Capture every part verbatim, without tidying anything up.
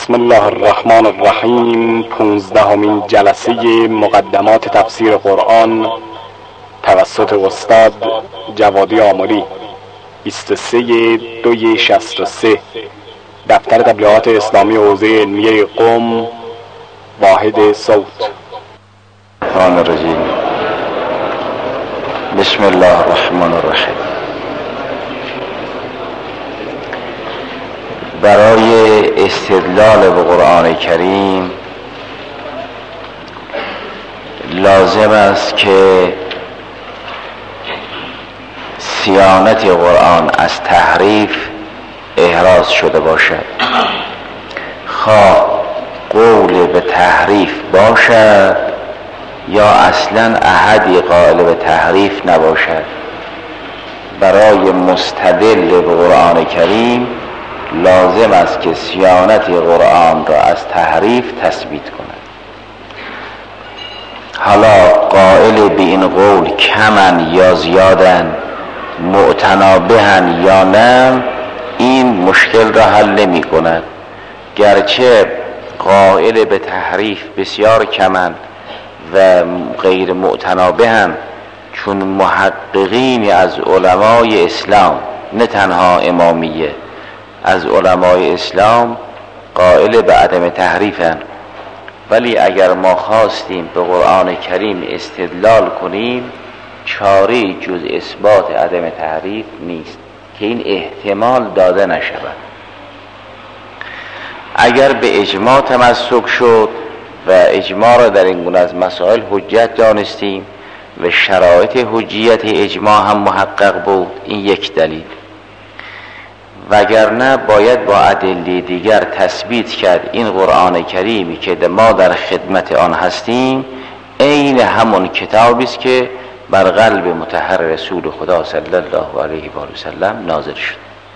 بسم الله الرحمن الرحیم. پونزدهمین جلسه مقدمات تفسیر قرآن توسط استاد جوادی آملی، بیست و سه دوی شصت و سه، دفتر تبلیغات اسلامی حوزه علمیه قم، واحد صوت. الرحمن الرحیم. بسم الله الرحمن الرحیم. برای استدلال به قرآن کریم لازم است که صیانت قرآن از تحریف احراز شده باشد، خواه قول به تحریف باشد یا اصلا احدی قائل به تحریف نباشد. برای مستدل به قرآن کریم لازم است که صیانت قرآن را از تحریف تثبیت کند. حالا قائل به این قول کمن یا زیادن، معتنابهن یا نه، این مشکل را حل نمی کند. گرچه قائل به تحریف بسیار کمن و غیر معتنابهن، چون محققین از علمای اسلام، نه تنها امامیه، از علمای اسلام قائل به عدم تحریفن، ولی اگر ما خواستیم به قرآن کریم استدلال کنیم چاره جز اثبات عدم تحریف نیست که این احتمال داده نشود. اگر به اجماع تمسک شد و اجماع را در این گونه از مسائل حجت دانستیم و شرایط حجیت اجماع هم محقق بود، این یک دلیل. وگرنه باید با ادله دیگر تثبیت کرد این قرآن کریمی که ما در خدمت آن هستیم عین همون کتابی است که بر قلب مطهر رسول خدا صلی الله علیه و سلم نازل شد.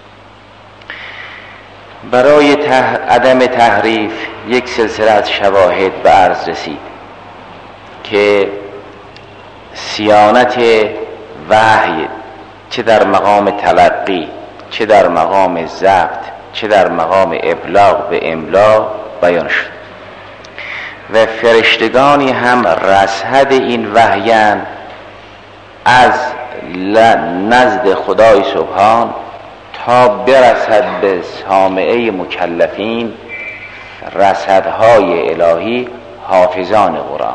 برای تح... عدم تحریف یک سلسله از شواهد به عرض رسید که صیانت وحی چه در مقام تلقی، چه در مقام ضبط، چه در مقام ابلاغ به املا بیان شد و فرشتگانی هم رصد این وحیان از نزد خدای سبحان تا برسد به سامعه مکلفین. رصدهای الهی حافظان قرآن،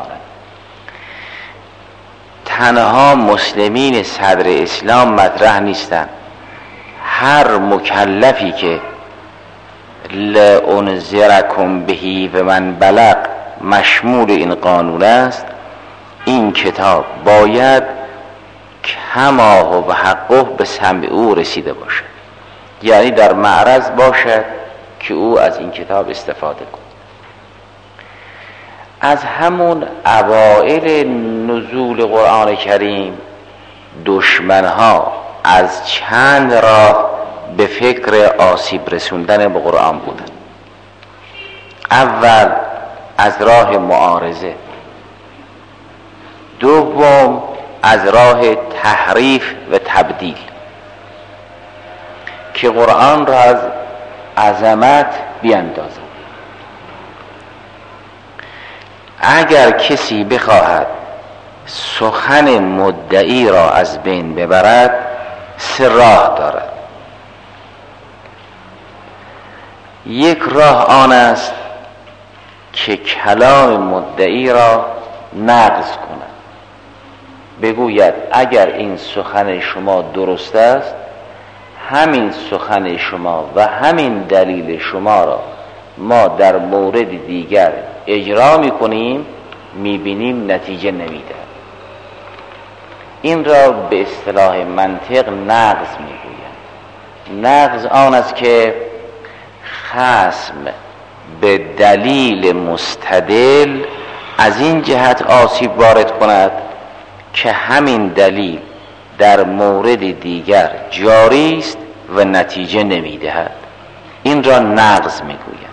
تنها مسلمین صدر اسلام مطرح نیستند. هر مکلفی که لانذرکم بهی و من بلغ مشمول این قانون است، این کتاب باید کما و حقه به سمع او رسیده باشد، یعنی در معرض باشد که او از این کتاب استفاده کند. از همون اوائل نزول قرآن کریم دشمنها از چند راه به فکر آسیب رسوندن به قرآن بودن. اول از راه معارضه، دوم از راه تحریف و تبدیل که قرآن را از عظمت بیندازد. اگر کسی بخواهد سخن مدعی را از بین ببرد سه راه دارد. یک راه آن است که کلام مدعی را نقض کند، بگوید اگر این سخن شما درست است، همین سخن شما و همین دلیل شما را ما در مورد دیگر اجرا می‌کنیم، می‌بینیم نتیجه نمی‌دهد. این را به اصطلاح منطق نقض میگویند. نقض آن است که خصم به دلیل مستدل از این جهت آسیب وارد کند که همین دلیل در مورد دیگر جاری است و نتیجه نمیدهد. این را نقض میگویند.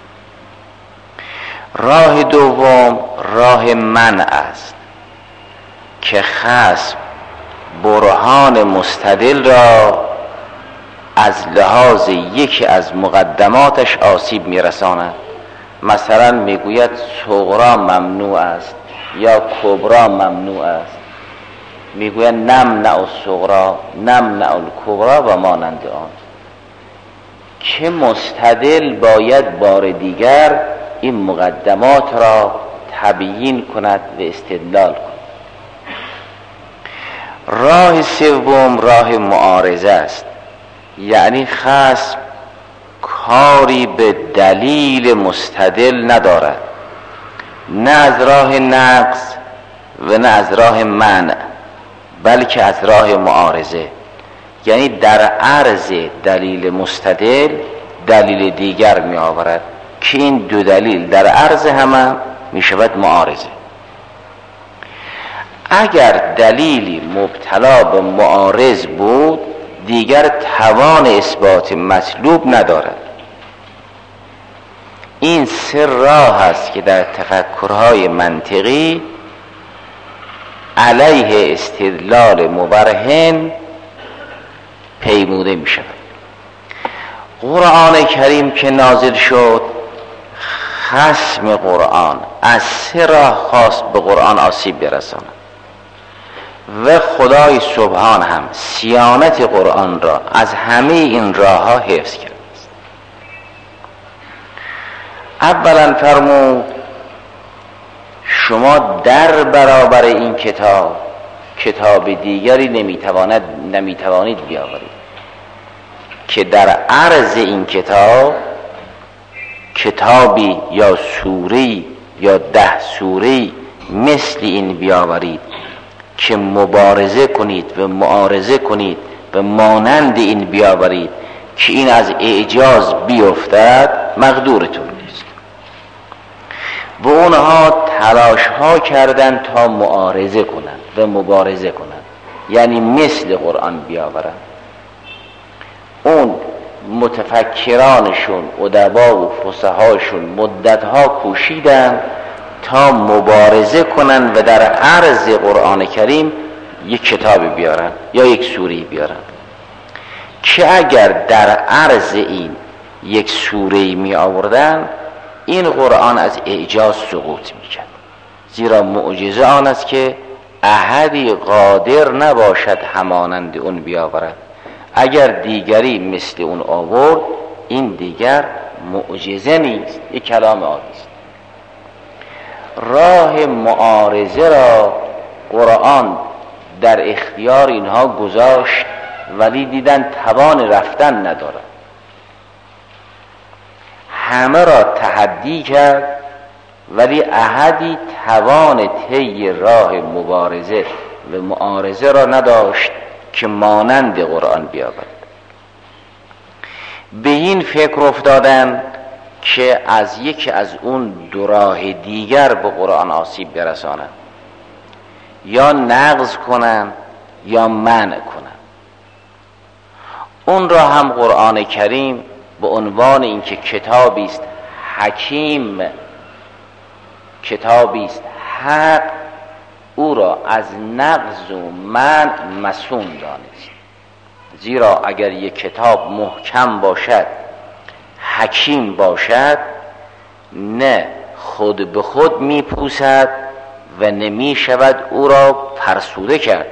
راه دوم راه منع است که خصم برهان مستدل را از لحاظ یکی از مقدماتش آسیب میرساند مثلا میگوید صغرا ممنوع است یا کبرا ممنوع است، میگوید نمنع الصغرا نمنع الکبرا و مانند آن، که مستدل باید بار دیگر این مقدمات را تبیین کند و استدلال کند. راه سوم راه معارضه است، یعنی خصم کاری به دلیل مستدل ندارد، نه از راه نقض و نه از راه منع، بلکه از راه معارضه، یعنی در عرض دلیل مستدل دلیل دیگر می آورد که این دو دلیل در عرض هم می شود معارضه. اگر دلیلی مبتلا به معارض بود دیگر توان اثبات مطلوب ندارد. این سه راه است که در تفکرهای منطقی علیه استدلال مبرهن پیموده می شود. قرآن کریم که نازل شد، خصم قرآن از سه راه خواست به قرآن آسیب برساند و خدای سبحان هم صیانت قرآن را از همه این راه ها حفظ کرد است. اولا فرمود شما در برابر این کتاب کتاب دیگری نمیتواند نمیتوانید بیاورید که در عرض این کتاب کتابی یا سوری یا ده سوری مثل این بیاورید که مبارزه کنید و معارضه کنید و مانند این بیاورید که این از اعجاز بیفتد، مقدورتون نیست. و اونها تلاش ها کردن تا معارضه کنند و مبارزه کنند، یعنی مثل قرآن بیاورند. اون متفکرانشون ادبا و فصحاشون مدتها کوشیدن تا مبارزه کنن و در عرض قرآن کریم یک کتاب بیارن یا یک سوره بیارن که اگر در عرض این یک سوره می آوردن این قرآن از اعجاز سقوط می کرد، زیرا معجزه آن است که احدی قادر نباشد همانند اون بیاورد. اگر دیگری مثل اون آورد این دیگر معجزه نیست، یک کلام عادی است. راه معارضه را قرآن در اختیار اینها گذاشت، ولی دیدن توان رفتن ندارد. همه را تحدی کرد ولی احدی توان طی راه مبارزه و معارضه را نداشت که مانند قرآن بیاورد. به این فکر افتادن که از یکی از اون دو راه دیگر به قرآن آسیب برسانند، یا نقض کنند یا منع کنند. اون را هم قرآن کریم به عنوان اینکه کتابی است حکیم، کتابی است حق، او را از نقض و منع مسون دانست. زیرا اگر یک کتاب محکم باشد، حکیم باشد، نه خود به خود می پوسد و نمی شود او را فرسوده کرد.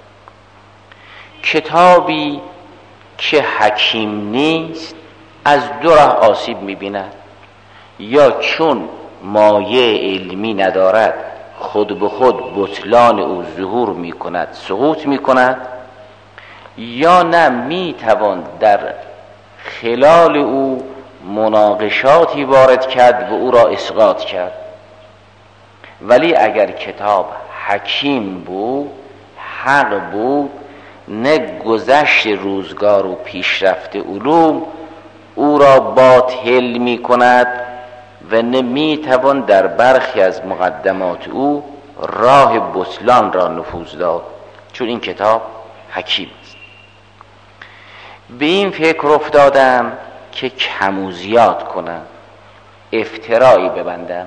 کتابی که حکیم نیست از دو راه آسیب می بیند، یا چون مایه علمی ندارد خود به خود بطلان او ظهور می کند، سقوط می کند، یا نه می توان در خلال او مناقشاتی وارد کرد و او را اسقاط کرد. ولی اگر کتاب حکیم بود، حق بود، نه گذشت روزگار و پیشرفت علوم او را باطل می کند و نه می توان در برخی از مقدمات او راه بطلان را نفوذ داد، چون این کتاب حکیم است. به این فکر افتادم که کم و زیاد کنم، افترایی ببندم.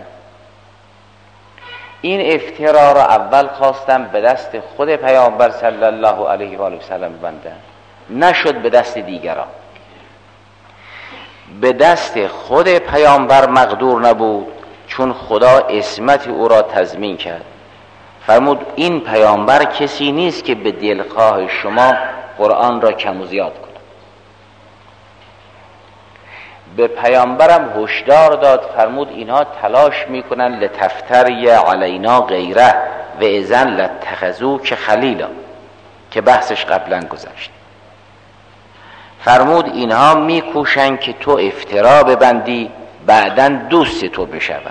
این افترا را اول خواستم به دست خود پیامبر صلی الله علیه و آله و سلم ببندم، نشد به دست دیگران. به دست خود پیامبر مقدور نبود، چون خدا عصمت او را تضمین کرد. فرمود این پیامبر کسی نیست که به دلخواه شما قرآن را کم و زیاد کنه. به پیامبرم هشدار داد، فرمود اینها تلاش میکنن لتفتری علینا غیره و اذن لاتخذوک که خلیلا، که بحثش قبلا گذشت. فرمود اینها میکوشن که تو افترا ببندی بعداً دوست تو بشون.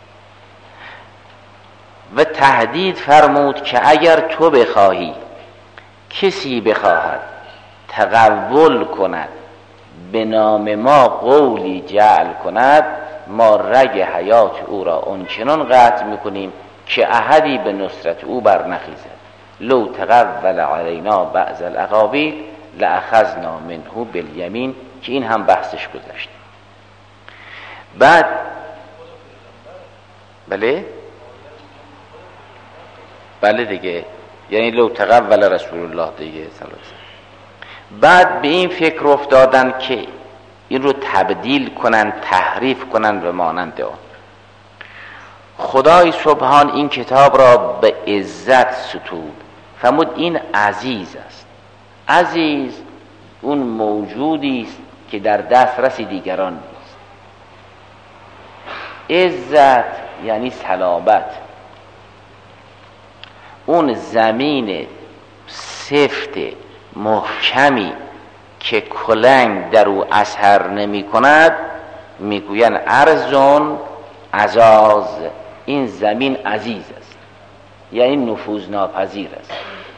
و تهدید فرمود که اگر تو بخواهی کسی بخواهد تقول کند به نام ما قولی جعل کند، ما رگ حیات او را آنچنان قطع میکنیم که احدی به نصرت او برنخیزد. لو تقول علینا بعض الاقاویل لأخذنا منه بالیمین، که این هم بحثش گذشت. بعد بله بله دیگه، یعنی لو تقول رسول الله دیگه صلی الله علیه وسلم. بعد به این فکر افتادن که این رو تبدیل کنن، تحریف کنن به مانند آن. خدای سبحان این کتاب را به عزت ستود، فرمود این عزیز است. عزیز اون موجودی است که در دسترس دیگران نیست. عزت یعنی صلابت، اون زمین سفت محکمی که کلنگ در او اثر نمی کند میگوین ارزون عزاز، این زمین عزیز است، یعنی نفوذ ناپذیر است.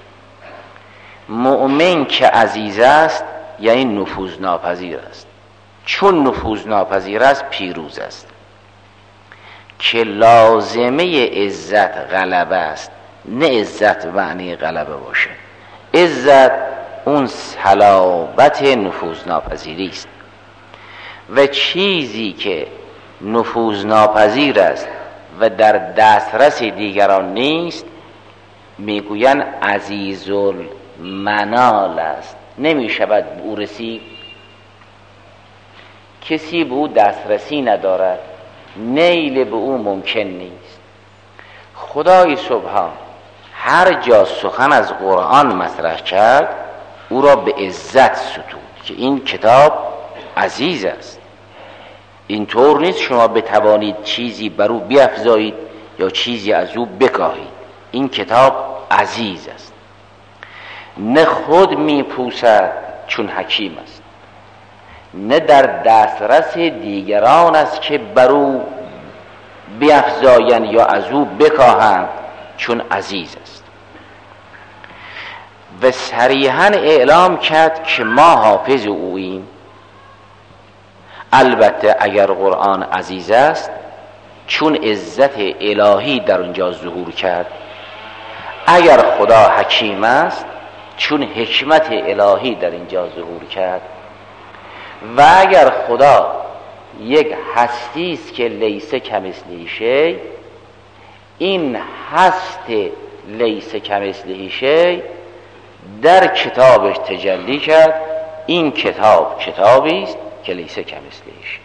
مؤمن که عزیز است یعنی نفوذ ناپذیر است، چون نفوذ ناپذیر است پیروز است. که لازمه عزت غلبه است، نه عزت معنی غلبه باشه. عزت اون صلابت نفوذ ناپذیری است، و چیزی که نفوذ ناپذیر است و در دسترس دیگران نیست میگوین عزیز المنال است، نمی شود به او رسید. کسی به او دسترسی ندارد، نیل به او ممکن نیست. خدای سبحان هر جا سخن از قرآن مطرح کرد او را به عزت ستود که این کتاب عزیز است. اینطور نیست شما بتوانید چیزی بر او بیفزایید یا چیزی از او بکاهید. این کتاب عزیز است، نه خود میپوسد چون حکیم است، نه در دسترس دیگران است که بر او بیفزایند یا از او بکاهند، چون عزیز است. و صریحاً اعلام کرد که ما حافظ اوییم. البته اگر قرآن عزیز است چون عزت الهی در اونجا ظهور کرد، اگر خدا حکیم است چون حکمت الهی در اینجا ظهور کرد، و اگر خدا یک هستی است که لیس کمثله شیء، این هست لیس کمثله شیء در کتابش تجلی کرد. این کتاب کتابی است که لیس کمثله شیء.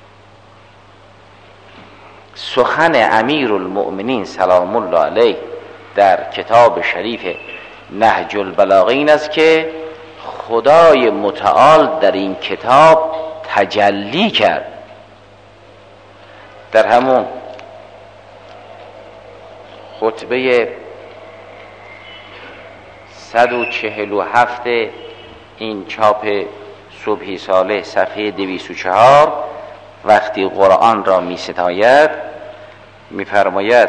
سخن امیر المؤمنین سلام الله علیه در کتاب شریف نهج البلاغه این است که خدای متعال در این کتاب تجلی کرد. در همون خطبه صد و چهل و هفت این چاپ صبحی ساله صفحه دویست و چهار وقتی قرآن را می ستاید می فرماید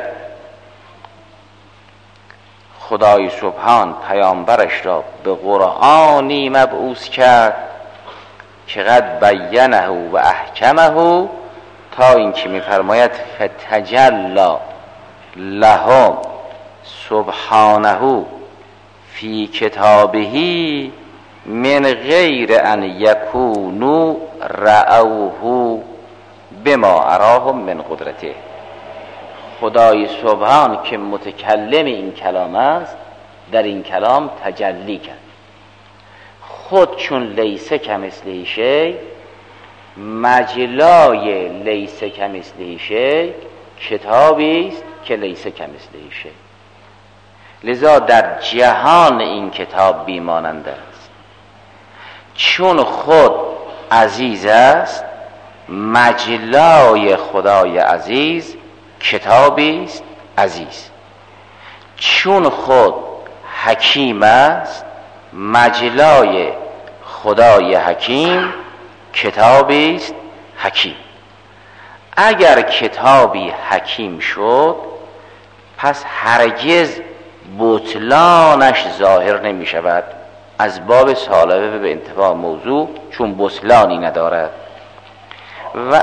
خدای سبحان پیامبرش را به قرآنی مبعوث کرد که قد بینه و احکمه، تا این که می فرماید فتجلا لهم سبحانه فی کتابه من غیر ان یکونو رأوه بما اراهم من قدرته. خدای سبحان که متکلم این کلام است در این کلام تجلی کرد. خود چون لیس کمثله شیء مجلای لیس کمثله شیء کتابی است که لیس کمثله شیء. لذا در جهان این کتاب بیمانند است، چون خود عزیز است. مجلای خدای عزیز کتابی است عزیز. چون خود حکیم است، مجلای خدای حکیم کتابی است حکیم. اگر کتابی حکیم شد، پس هرگز بطلانش ظاهر نمی شود از باب سالبه به انتفاع موضوع، چون بطلانی ندارد. و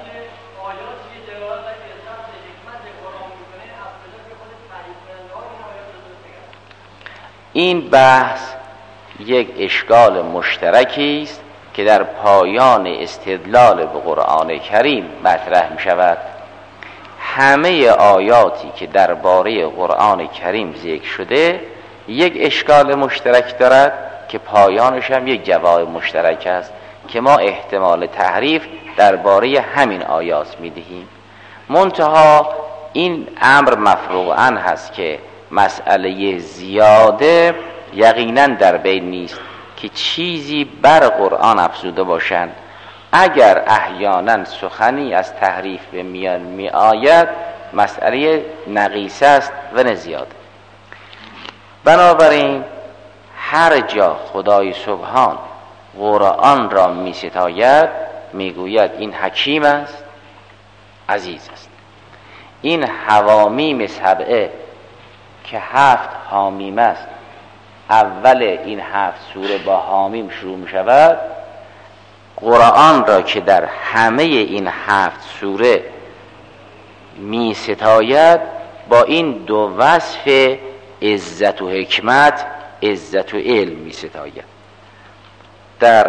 این بحث یک اشکال مشترکی است که در پایان استدلال به قرآن کریم مطرح می شود. همه آیاتی که درباره قرآن کریم ذکر شده یک اشکال مشترک دارد که پایانش هم یک جواب مشترک است که ما احتمال تحریف درباره همین آیات می دهیم. منتها این امر مفروغاً هست که مسئله زیاده یقیناً در بین نیست که چیزی بر قرآن افزوده باشند. اگر احیانا سخنی از تحریف به میان می آید، مسئله نقیصه است و نه زیاده. بنابراین هر جا خدای سبحان قرآن را می ستاید، می گوید این حکیم است، عزیز است. این حوامیم سبعه که هفت حامیم است، اول این هفت سوره با حامیم شروع می شود. قرآن را که در همه این هفت سوره می ستاید، با این دو وصف عزت و حکمت، عزت و علم می ستاید. در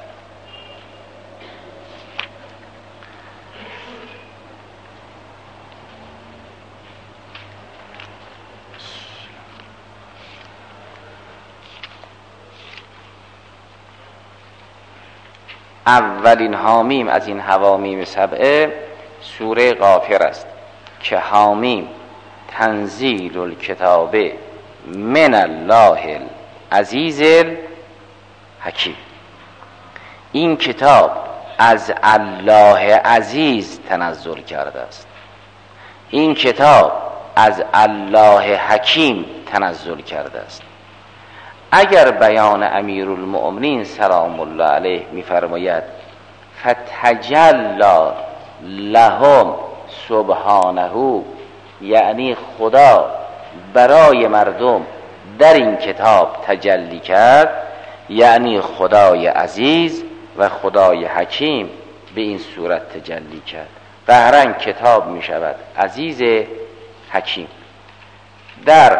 اولین حامیم از این حوامیم سبعه سوره غافر است که حامیم تنزیل الکتاب من الله العزیز الحکیم. این کتاب از الله عزیز تنزل کرده است. این کتاب از الله حکیم تنزل کرده است. اگر بیان امیرالمؤمنین سلام الله علیه می‌فرماید فتجلی لهم سبحانه، یعنی خدا برای مردم در این کتاب تجلی کرد، یعنی خدای عزیز و خدای حکیم به این صورت تجلی کرد. قهرن کتاب می شود عزیز حکیم. در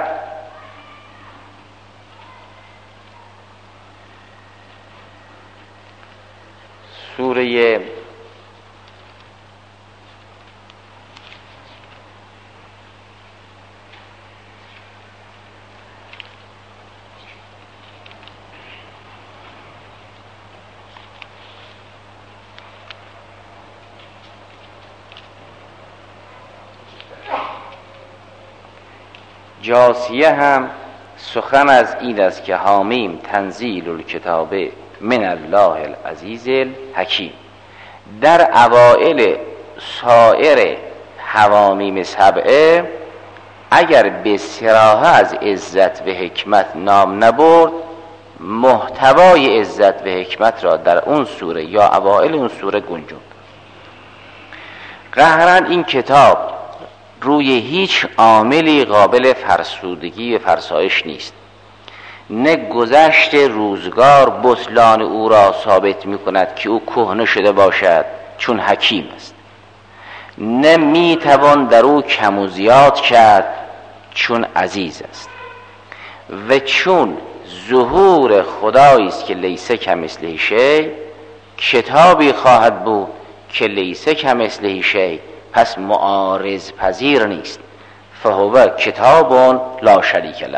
سوره جاسیه هم سخن از این است که حامیم تنزیل الکتاب من الله العزیز الحکیم. در اوائل سایر حوامیم سبعه اگر به صراحه از عزت و حکمت نام نبرد، محتوای عزت و حکمت را در اون سوره یا اوائل اون سوره گنجوند. قهرن این کتاب روی هیچ عاملی قابل فرسودگی و فرسایش نیست. نه گذشت روزگار بطلان او را ثابت می کند که او کهنه شده باشد چون حکیم است، نه می توان در او کم و زیاد کرد چون عزیز است. و چون ظهور خدایی است که لیس کمثله شیء، کتابی خواهد بود که لیس کمثله شیء، پس معارض پذیر نیست. فهو کتاب لا شریک له.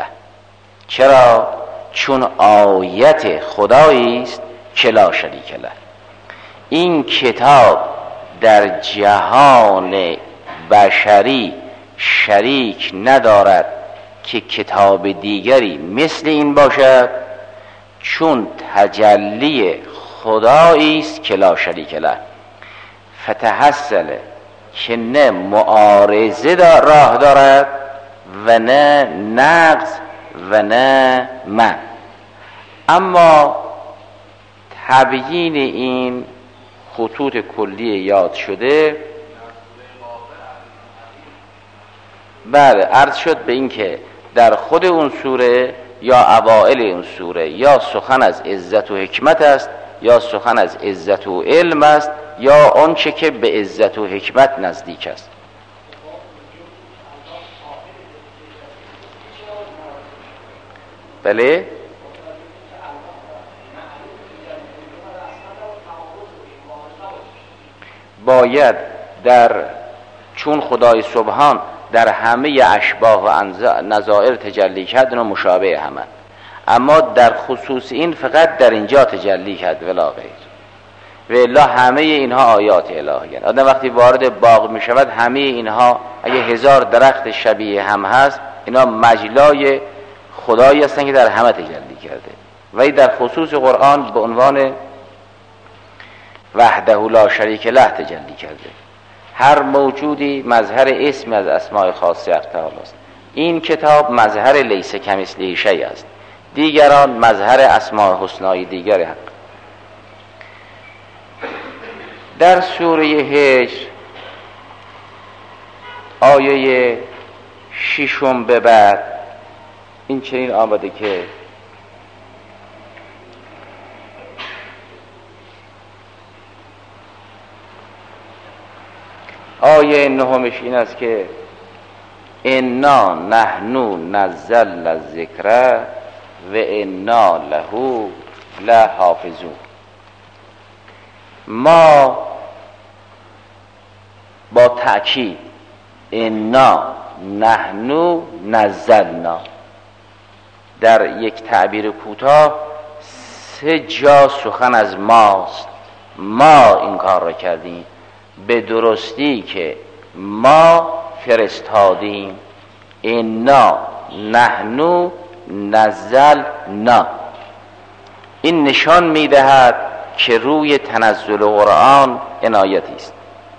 چرا؟ چون آیت خدایی است که لا شریک له. این کتاب در جهان بشری شریک ندارد که کتاب دیگری مثل این باشد، چون تجلی خدایی است که لا شریک له. فتحصل که نه معارضه دا راه دارد و نه نقض و نه من. اما تبیین این خطوط کلی یاد شده، بله عرض شد به این که در خود اون سوره یا اوائل اون سوره یا سخن از عزت و حکمت است یا سخن از عزت و علم است یا آنچه که به عزت و حکمت نزدیک است. بله باید در چون خدای سبحان در همه اشباح و نظائر تجلی کرد و مشابه همه، اما در خصوص این فقط در اینجا تجلی کرد ولا غیر. و الا همه اینها آیات الهی. آدم وقتی وارد باغ می شود همه اینها اگه هزار درخت شبیه هم هست، اینا مجلای خدایی هستن که در همه تجلی کرده. و در خصوص قرآن به عنوان وحده لا شریک له تجلی کرده. هر موجودی مظهر اسم از اسماء خاصه حق تعالی است. این کتاب مظهر لیس کمثله شیء است، دیگران مظهر اسماء حسنای دیگر حق. در سوره هجر آیه ششم به بعد این چنین آمده که آیه نهمش این است که انا نحنو نزلنا الذکر و انا له لحافظون. ما با تأکید انا نحنو نزلنا در یک تعبیر کوتاه سه جا سخن از ماست. ما این کار را کردیم، به درستی که ما فرستادیم. انا نحنو نزلنا، این نشان میدهد که روی تنزل قرآن عنایتی است،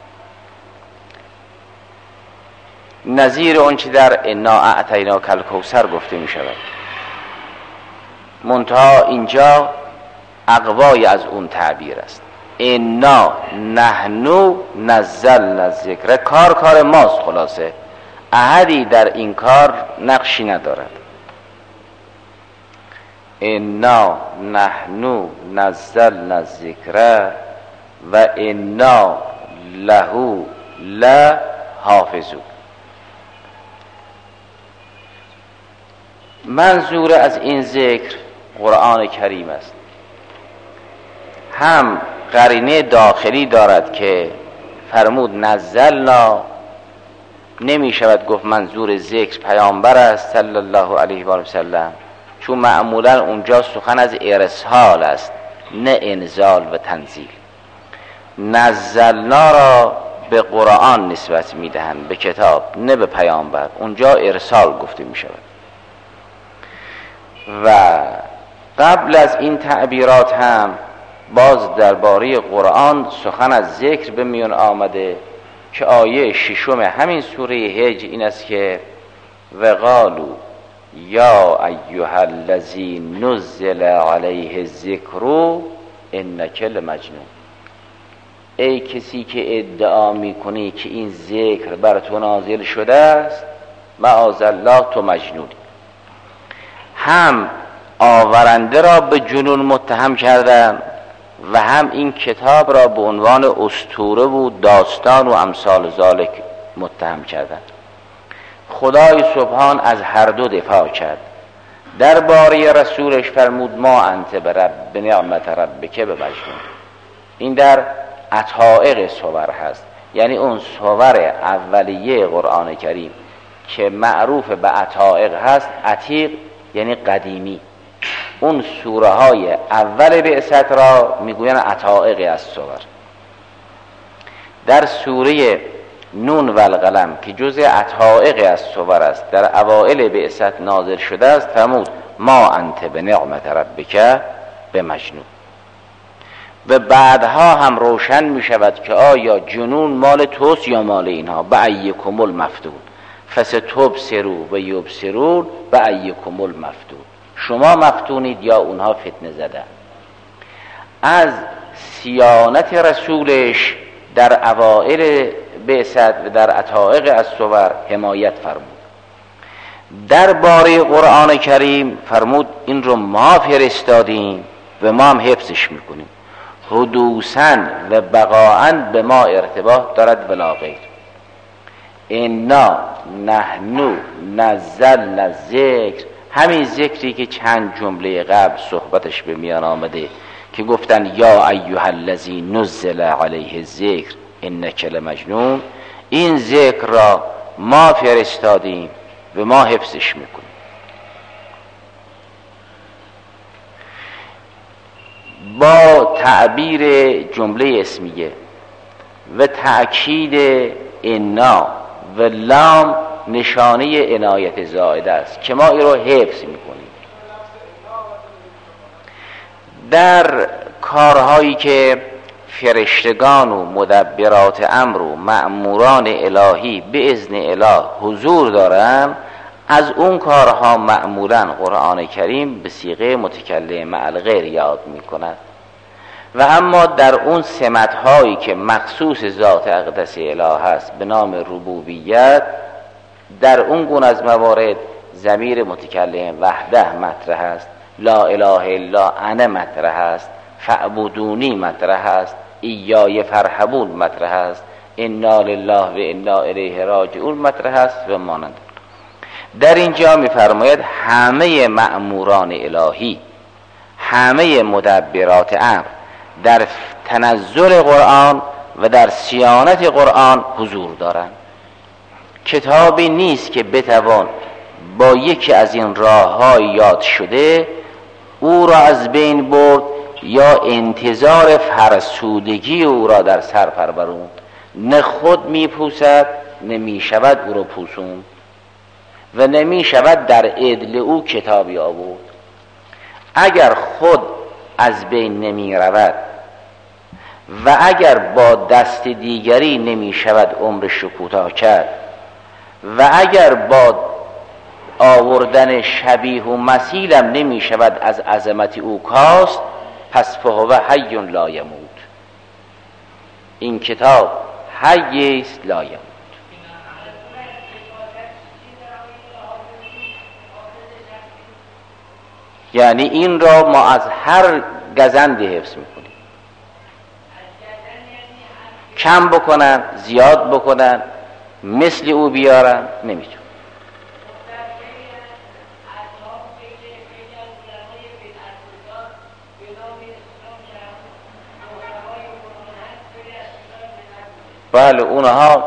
نظیر آنچه در انا اعطیناک الکوثر گفته می شود. منتها اینجا اقوای از اون تعبیر است. انا نحنو نزلنا الذکر، کار کار ماست. خلاصه احدی در این کار نقشی ندارد. انا نحنو نزلنا الذکر و انا له لحافظون. منظور از این ذکر قرآن کریم است. هم قرینه داخلی دارد که فرمود نزلنا، نمی شود گفت منظور ذکر پیامبر است صلی الله علیه و سلم، چون معمولا اونجا سخن از ارسال است نه انزال و تنزیل. نزلنا را به قرآن نسبت می دهند، به کتاب، نه به پیامبر. اونجا ارسال گفته می شود. و قبل از این تعبیرات هم باز درباره قرآن سخن از ذکر به میان آمده که آیه ششم همین سوره هجر این است که وقالو یا ایها الذی نزل علیه الذکر انک لمجنون. ای کسی که ادعا میکنی که این ذکر بر تو نازل شده است، معاذ الله تو مجنونی. هم آورنده را به جنون متهم کردن و هم این کتاب را به عنوان اسطوره و داستان و امثال ذالک متهم کردن. خدای سبحان از هر دو دفاع کرد. درباره رسولش فرمود ما انت برب بنعمت ربک بمجنون. این در عطائق صور هست، یعنی اون صور اولیه قرآن کریم که معروف به عطائق هست. عتیق یعنی قدیمی. اون سوره های اول بعثت را میگوین عطائق از صور. در سوره نون و القلم که جزء عطائق از صور است، در اوائل بعثت نازل شده است، فرمود ما انت به نعمت ربک به مجنون. و بعدها هم روشن می شود که آیا جنون مال توست یا مال اینها. به ایکم المفتون فستبصروا و یبصرون به ایکم المفتون، شما مفتونید یا اونها فتنه زدن. از صیانت رسولش در اوائل بعثت و در عطائق از صور حمایت فرمود. در باره قرآن کریم فرمود این رو ما فرستادیم و ما هم حفظش میکنیم. حدوثاً و بقاءً به ما ارتباط دارد ولا غیر. انا نحنو نزلنا ذکر، همین ذکری که چند جمله قبل صحبتش به میان آمده که گفتن یا ایها الذی نزل علیه الذکر انک لمجنون، این ذکر را ما فرستادیم و ما حفظش میکنیم. با تعبیر جمله اسمیه و تأکید انا و لام نشانه عنایت زائده است که ما این رو حفظ میکنیم. در کارهایی که فرشتگان و مدبرات امر و مأموران الهی به اذن اله حضور دارن، از اون کارها معمولا قرآن کریم به صیغه متکلم مع الغیر یاد میکند. و اما در اون سمت‌هایی که مخصوص ذات اقدس اله هست به نام ربوبیت، در اون گونه از موارد ضمیر متکلم وحده مطرح است، لا اله الا انا مطرح است، فاعبدونی مطرح است، ایای فرحبون مطرح است، انا لله و انا الیه راجعون مطرح است و مانند. در اینجا می‌فرماید همه مأموران الهی، همه مدبرات امر در تنزل قرآن و در صیانت قرآن حضور دارند. کتابی نیست که بتوان با یکی از این راه‌های یاد شده او را از بین برد یا انتظار فرسودگی او را در سر پروروند. نه خود میپوسد نه میشود او را پوسوند و نمی شود در عدل او کتابی آورد. اگر خود از بین نمی رود و اگر با دست دیگری نمی شود عمرش رو کوتاه کرد و اگر با آوردن شبیه و مثیلم نمی شود از عظمت او کاست، پس فهو حی لا یموت. این کتاب حی است لا یموت. یعنی این را ما از هر گزندی حفظ میکنیم. کم بکنن زیاد بکنن مثل او بیارن نمیتون. بله اونها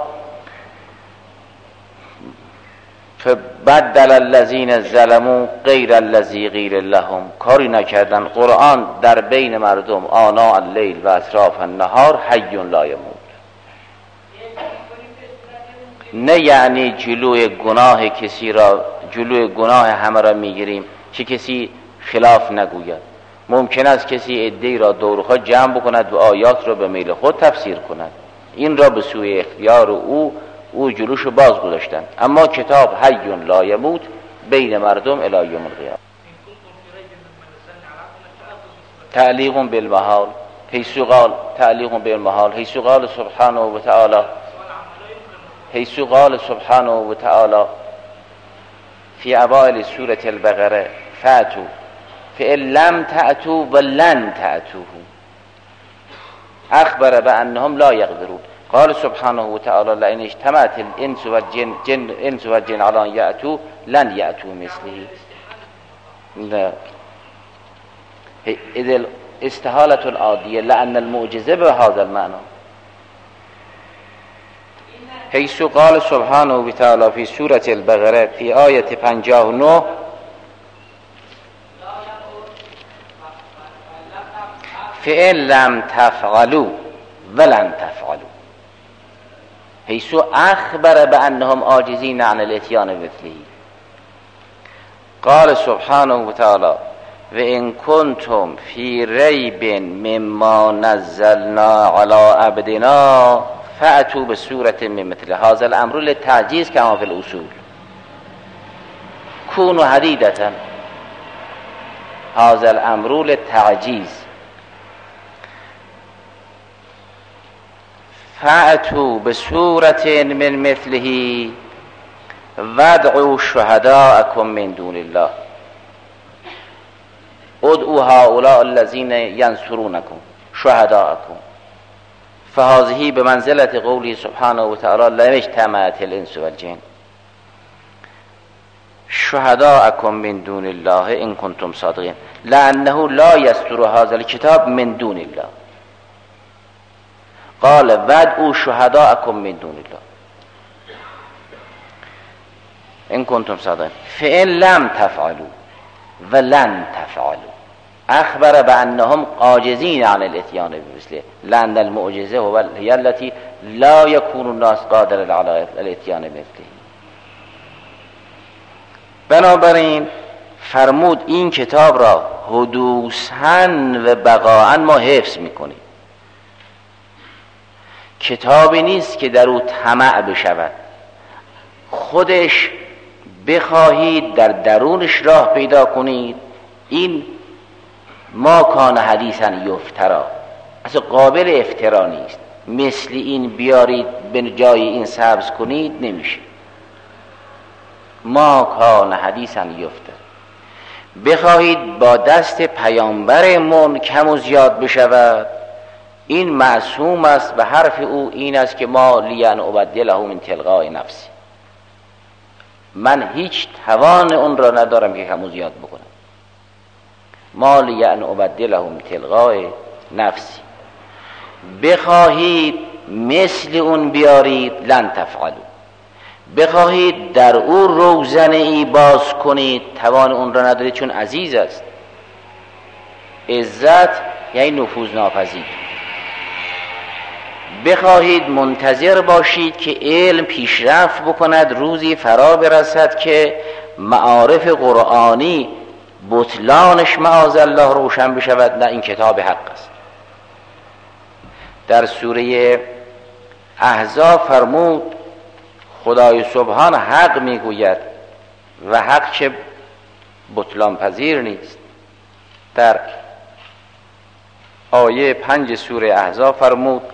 فبدل الذین ظلموا غیر الذی قیل لهم، کاری نکردن. قرآن در بین مردم آناء اللیل و اطراف النهار حی لا یموت. نه یعنی جلوی گناه کسی را، جلوی گناه همه را میگیریم که کسی خلاف نگوید. ممکن است کسی عده‌ای را دور خود جمع بکند و آیات را به میل خود تفسیر کند، این را به سوی اختیار او او جلوشو باز گذاشتن. اما کتاب حی لا یموت بین مردم الی یوم القیامه. تعلیق بالمحال حیث قال تعلیق بالمحال حیث قال سبحانه و تعالی حیث قال سبحانه و تعالی فی اوائل سوره البقره فاتو فإن لم تأتوا ولن تأتوه اخبر بانهم لا يقدرون. قال سبحانه و تعالی لئن اجتمعت الانس والجن جن انس والجن على ان يأتوا لن يأتوا مثله. لا اذا الاستحاله العاديه لان المعجزه بهذا المعنى. حيث قال سبحانه و تعالی في سوره البقره في آیه پنجاه و نه فإن لم تفعلوا ولن تفعلوا حیث اخبر بانهم عاجزین عن الاتیان مثله. قال سبحانه و تعالی و ان کنتم فی ریب مما نزلنا علی عبدنا فأتوا بسورة من مثل هذا الامر للتعجیز کما فی الاصول کونوا حدیدة. هذا الامر للتعجیز. فأتوا بسورة من مثله وادعوا شهداءكم من دون الله ادعوا هؤلاء الذين ينصرونكم شهداءكم. فهذه بمنزلة قوله سبحانه وتعالى لم اجتمعت الانس والجن شهداءكم من دون الله ان كنتم صادقين لانه لا يستر هذا الكتاب من دون الله. قال وادعوا شهداءكم من دون الله ان كنتم صادقين فان لم تفعلوا ولن تفعلوا اخبر بانهم عاجزين عن الاتيان بمثله لان المعجزه هو هي التي لا يكون الناس قادر على الاتيان بمثله. بنابراین فرمود این کتاب را حدوثاً و بقاءً ما حفظ میکنیم. کتابی نیست که در او طمع بشود، خودش بخواهید در درونش راه پیدا کنید. این ما کان حدیثاً یفترا، اصلا قابل افترا نیست. مثل این بیارید به جای این سبز کنید نمیشه. ما کان حدیثاً یفترا، بخواهید با دست پیامبرمون کم و زیاد بشود، این معصوم است و حرف او این است که ما لیان ابدله من تلقاء نفسی، من هیچ توان اون را ندارم که کم و زیاد بکنم. ما لیان ابدله من تلقاء نفسی. بخواهید مثل اون بیارید لن تفعلوا، بخواهید در او روزنه ای باز کنید توان اون را ندارید، چون عزیز است. عزت یعنی نفوذ ناپذیر. بخواهید منتظر باشید که علم پیشرفت بکند، روزی فرا برسد که معارف قرآنی بطلانش معاذالله روشن بشود، نه، این کتاب حق است. در سوره احزاب فرمود خدای سبحان حق میگوید و حق چه بطلان پذیر نیست. در آیه پنج سوره احزاب فرمود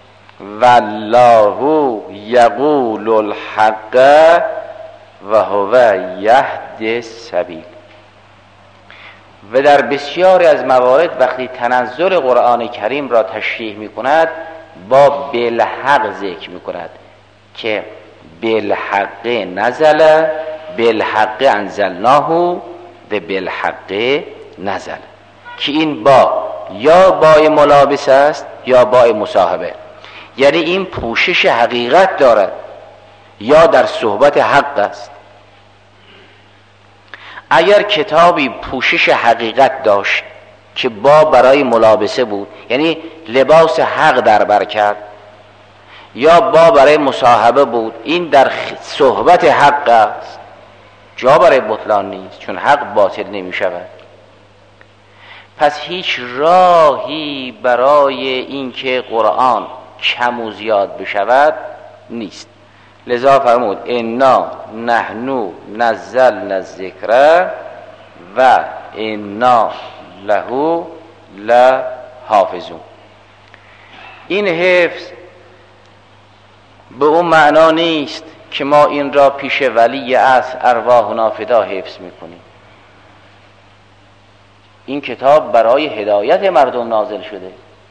والله یقول الحق و هو یهدی السبیل. و در بسیاری از موارد وقتی تنزل قرآن کریم را تشریح می کند با بالحق ذکر می کند که بالحق نزل، بالحق انزلناه و بالحق نزل، که این با یا با ملابس است یا با مصاحبه، یعنی این پوشش حقیقت دارد یا در صحبت حق است. اگر کتابی پوشش حقیقت داشت که با برای ملابسه بود، یعنی لباس حق در بر کرد، یا با برای مصاحبه بود، این در صحبت حق است، جا برای بطلان نیست، چون حق باطل نمی شود. پس هیچ راهی برای اینکه قرآن کم و زیاد بشود نیست. لذا فرمود انا نحنو نزلنا الذکر و انا له لحافظون. این حفظ به اون معنا نیست که ما این را پیش ولی اصل ارواحنا فدا حفظ میکنیم. این کتاب برای هدایت مردم نازل شده،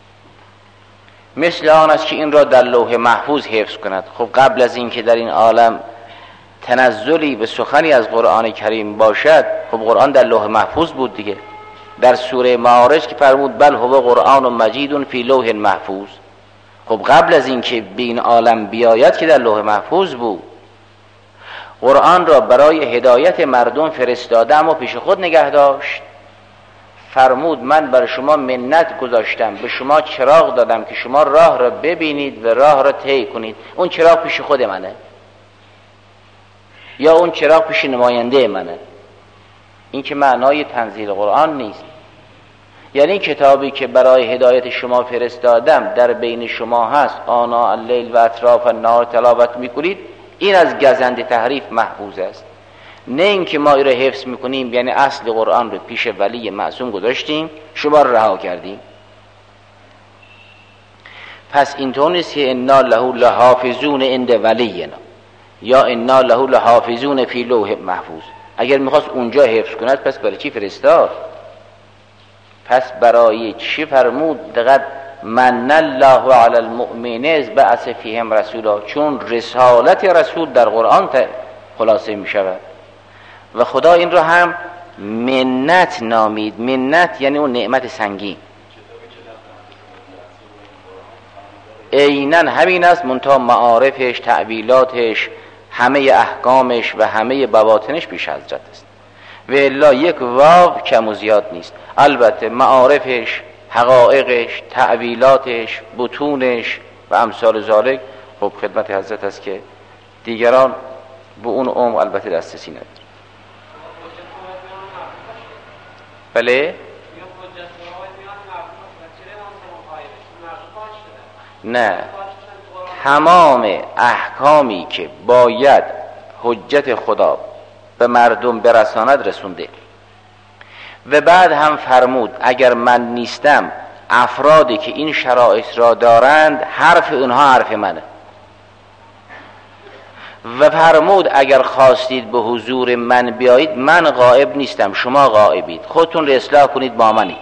مثل آن است که این را در لوح محفوظ حفظ کند. خب قبل از این که در این عالم تنزلی به سخنی از قرآن کریم باشد، خب قرآن در لوح محفوظ بود دیگه. در سوره معارج که فرمود بل هو قرآن مجید فی لوح محفوظ، خب قبل از این که به این عالم بیاید که در لوح محفوظ بود. قرآن را برای هدایت مردم فرستاده اما پیش خود نگه داشت. فرمود من بر شما منت گذاشتم، به شما چراغ دادم که شما راه را ببینید و راه را طی کنید. اون چراغ پیش خود منه یا اون چراغ پیش نماینده منه؟ این که معنای تنزیل قرآن نیست. یعنی کتابی که برای هدایت شما فرستادم در بین شما هست، آناء اللیل و اطراف النهار تلاوت میکنید، این از گزند تحریف محفوظ است. نه اینکه ما این رو حفظ میکنیم، یعنی اصل قرآن رو پیش ولی معصوم گذاشتیم، شما رو رها کردیم. پس اینطور نیست که انا له لحافظون عند ولینا یا انا له لحافظون فی لوح محفوظ. اگر میخواست اونجا حفظ کند پس برای چی فرستاد؟ پس برای چی فرمود دقت من الله علی المؤمنین اذ بعث فیهم رسولا؟ چون رسالت رسول در قرآن خلاصه می شود و خدا این رو هم منت نامید. منت یعنی اون نعمت سنگین. عیناً همین است، منتها معارفش، تعبیلاتش، همه احکامش و همه بواطنش پیش حضرت است و الا یک واو کم و زیاد نیست. البته معارفش، حقایقش، تعبیلاتش، بطونش و امثال ذالک خب خدمت حضرت است که دیگران به اون عمق البته دسترسی ندارن. بله؟ نه، تمام احکامی که باید حجت خدا به مردم برساند رسونده و بعد هم فرمود اگر من نیستم افرادی که این شرایط را دارند حرف اونها حرف منه و فرمود اگر خواستید به حضور من بیایید من غائب نیستم، شما غائبید، خودتون را اصلاح کنید با منی.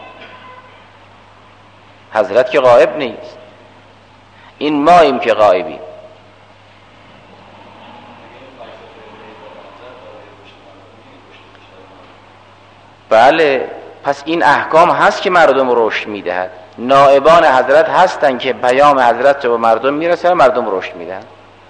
حضرت که غائب نیست، این ماییم که غائبیم. بله، پس این احکام هست که مردم رشد میدهد. نائبان حضرت هستن که پیام حضرت رو به مردم میرسه و مردم رشد میدهد.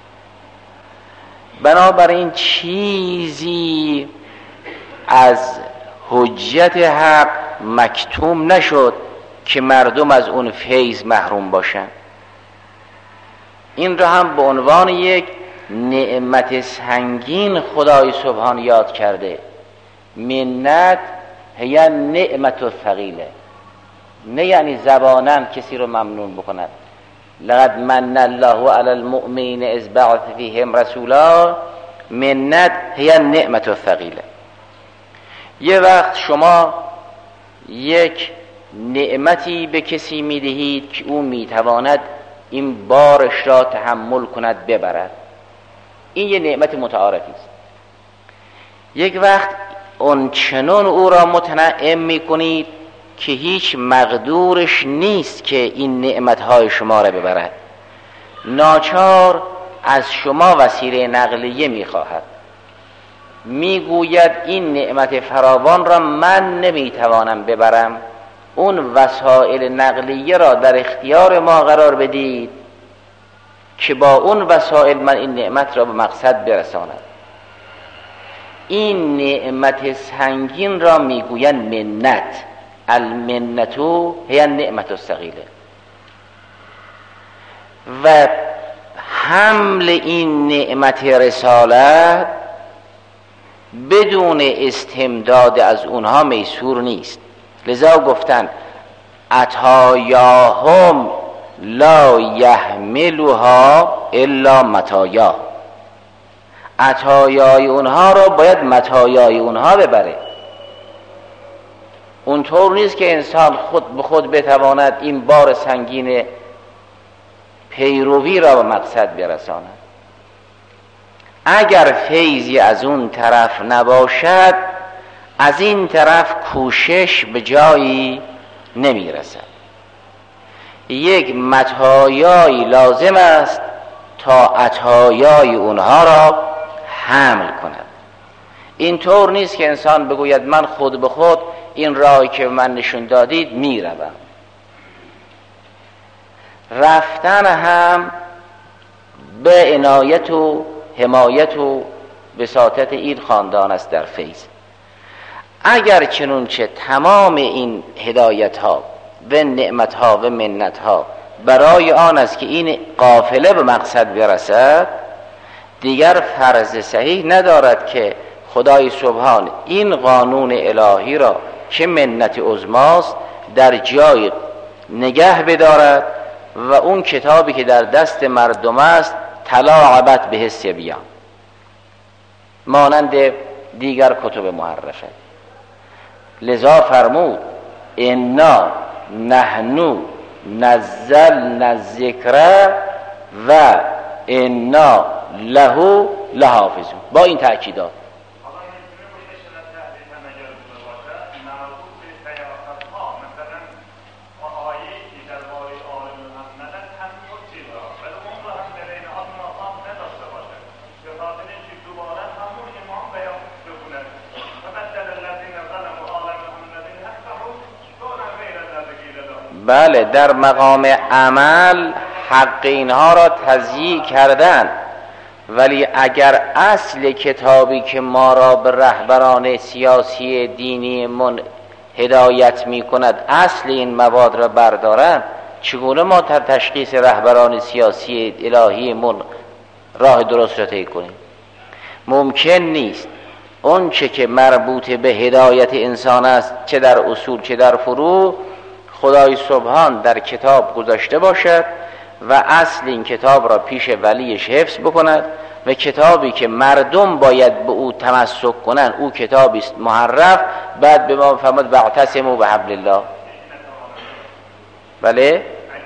بنابراین چیزی از حجت حق مکتوم نشد که مردم از اون فیض محروم باشن. این را هم به عنوان یک نعمت سنگین خدای سبحان یاد کرده. منت هی نعمت و ثقیله، نه یعنی زبانن کسی رو ممنون بکند. لقد من الله علی المؤمنین اذ بعث فیهم رسولا. منت هی نعمت و ثقیله. یه وقت شما یک نعمتی به کسی میدهید که او میتواند این بارش را تحمل کند ببرد، این یه نعمت متعارفی است. یک وقت اون چنون او را متنعم میکنید که هیچ مقدورش نیست که این نعمتهای شما را ببرد، ناچار از شما وسیله نقلیه میخواهد، میگوید این نعمت فراوان را من نمیتوانم ببرم، اون وسایل نقلیه را در اختیار ما قرار بدید که با اون وسایل من این نعمت را به مقصد برسانم. این نعمت سنگین را میگویند منت. المنتو هی نعمت الثقیله. و حمل این نعمت رسالت بدون استمداد از اونها میسور نیست. لذا گفتن عطایاهم لا یحملها الا متایا. عطایای اونها را باید متایای اونها ببره. اونطور نیست که انسان خود به خود بتواند این بار سنگین پیروی را به مقصد برساند. اگر فیضی از اون طرف نباشد، از این طرف کوشش به جایی نمی رسد. یک متایایی لازم است تا عطایای اونها را حمل کند. اینطور نیست که انسان بگوید من خود به خود این راهی که من نشون دادید می روم. رفتن هم به عنایت و حمایت و وساطت این خاندان است در فیض. اگر چنونچه تمام این هدایت ها و نعمت ها و منت ها برای آن است که این قافله به مقصد برسد، دیگر فرض صحیح ندارد که خدای سبحان این قانون الهی را که منت عظماست در جای نگه بدارد و اون کتابی که در دست مردم است تلاعبت به حس بیان، مانند دیگر کتب محرفه. لذا فرمود انا نحنو نزلنا الذکر و انا له لحافظون. با این تأکیدات بله، در مقام عمل حق اینها را تضییع کردن، ولی اگر اصل کتابی که ما را به رهبران سیاسی دینی من هدایت می کند اصل این مواد را بردارن، چگونه ما در تشخیص رهبران سیاسی الهی من راه درست را طی کنیم؟ ممکن نیست اون چه که مربوط به هدایت انسان است، چه در اصول چه در فروع، خدای سبحان در کتاب گذاشته باشد و اصل این کتاب را پیش ولیش حفظ بکند و کتابی که مردم باید به او تمسک کنند او کتابی است محرف، بعد به ما فرمود واعتصموا بحبل الله. بله،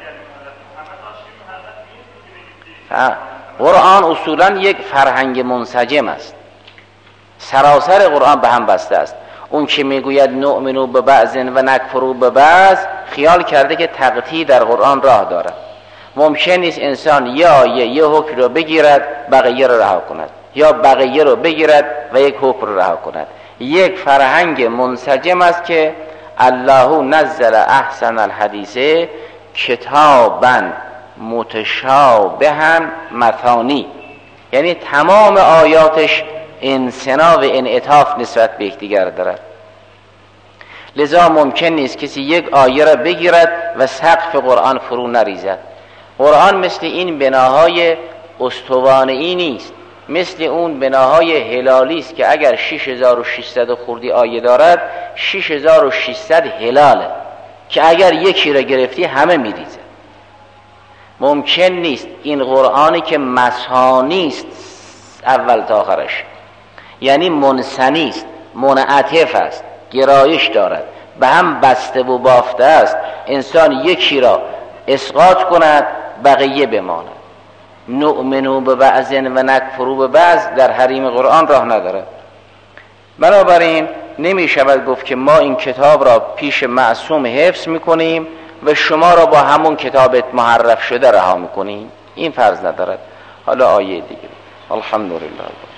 قرآن اصولا یک فرهنگ منسجم است، سراسر قرآن به هم بسته است. اون که میگوید نؤمنو به بعض و نکفرو به بعض، خیال کرده که تقطیع در قرآن راه دارد. ممکن نیست انسان یا آیه یه حکم رو بگیرد بقیه رو رها کند، یا بقیه رو بگیرد و یک حکم رو رها کند. یک فرهنگ منسجم است که الله نزل احسن الحدیث کتابا متشابها مثانی، یعنی تمام آیاتش انسنا و انعطاف نسبت به یکدیگر دارد. لذا ممکن نیست کسی یک آیه را بگیرد و سقف قرآن فرو نریزد. قرآن مثل این بناهای استوانه‌ای نیست، مثل اون بناهای هلالی است که اگر شش هزار و ششصد خردی آیه دارد، شش هزار و ششصد هلاله که اگر یکی را گرفتی همه میریزه. ممکن نیست این قرآنی که مسانی است اول تا آخرش، یعنی منثنی است، منعطف است، گرایش دارد، به هم بسته و بافته است، انسان یکی را اسقاط کند بقیه بماند. نؤمنو به بعض و نکفرو به بعض در حریم قرآن راه ندارد. بنابراین نمی شود گفت که ما این کتاب را پیش معصوم حفظ میکنیم و شما را با همون کتاب محرف شده رها میکنیم، این فرض ندارد. حالا آیه دیگه. الحمدلله.